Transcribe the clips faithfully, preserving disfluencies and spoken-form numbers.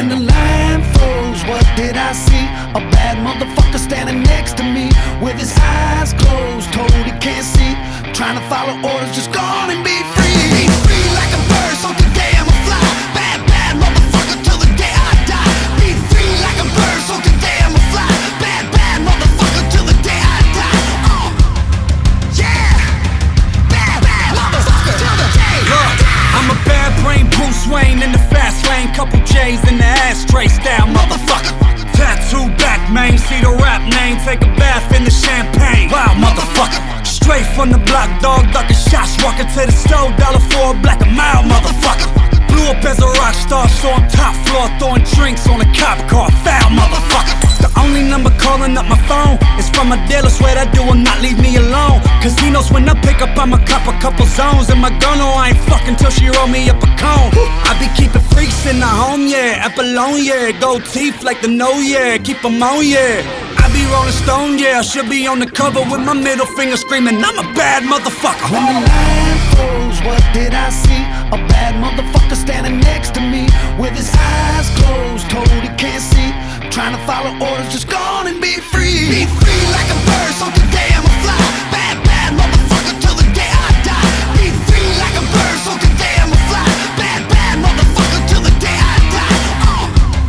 When the line froze, what did I see? A bad motherfucker standing next to me with his eyes closed, told he can't see. Trying to follow orders, just go on and be free. Be free like a bird, so today I'ma fly. Bad, bad motherfucker till the day I die. Be free like a bird, so today I'ma fly. Bad, bad motherfucker till the day I die. Oh, yeah. Bad, bad motherfucker till the day I die. I'm a bad brain Bruce Wayne in the fast lane. Couple J's in the ashtray style, motherfucker. Tattoo back, man, see the rap name. Take a bath in the champagne. Wow, motherfucker. Straight from the block, dog, ducking shots. Walking to the store, dollar for a black a mile, motherfucker. Blew up as a rock star, so I'm top floor, throwing drinks on a cop car. Foul, motherfucker. The only number calling up my phone is from my dealer. Swear that dude will not leave me alone, cause he knows when I pick up I'ma cop a couple zones. And my girl know I ain't fucking till she roll me up a cone. I be keeping freaks in the home, yeah. Apollon, yeah. Gold teeth like the no, yeah. Keep them on, yeah. I be Rolling Stone, yeah. I should be on the cover with my middle finger screaming, I'm a bad motherfucker. When the line froze, what did I see? A bad motherfucker standing next to me with his eyes closed, told he can't see. Trying to follow orders, just go on and be free. Be free like a bird, so today I'ma fly. Bad, bad motherfucker till the day I die. Be free like a bird, so today I'ma fly. Bad, bad motherfucker till the day I die. Oh,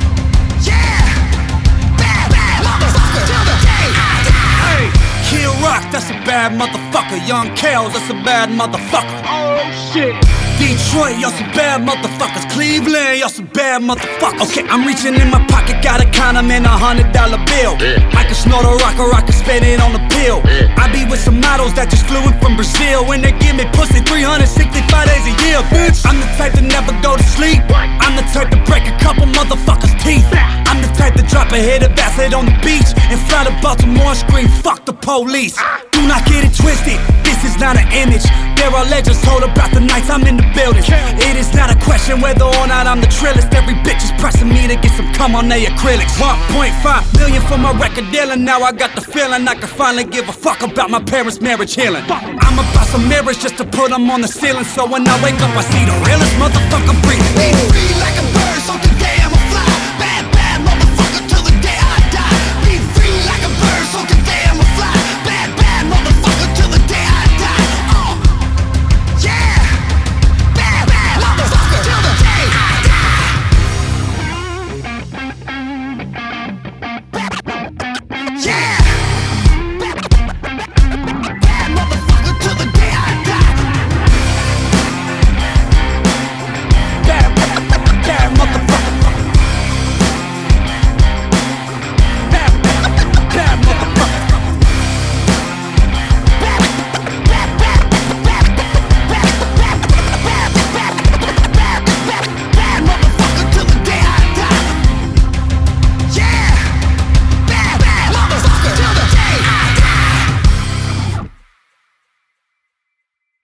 yeah. Bad, bad motherfucker till the day I die. Hey, Kid Rock, that's a bad motherfucker. Young Kales, that's a bad motherfucker. Oh shit. Detroit, y'all some bad motherfuckers. Cleveland, y'all some bad motherfuckers. Okay, I'm reaching in my pocket, gotta count them in a hundred dollar bill. I can snort a rock or I can spend it on a pill. I be with some models that just flew in from Brazil. When they give me pussy three hundred sixty-five days a year, bitch. I'm the type to never go to sleep. I'm the type to break a couple motherfuckers' teeth. I'm the type to drop a hit of acid on the beach and fly to Baltimore and scream, fuck the police. Do not get it twisted, this is not an image. There are legends told about the nights I'm in the building. It is not a question whether or not I'm the trillest. Every bitch is pressing me to get some cum on their acrylics. One point five million for my record deal, and now I got the feeling I can finally give a fuck about my parents' marriage healing. I'm about some mirrors just to put them on the ceiling, so when I wake up I see the realest motherfucker breathing. Be free like a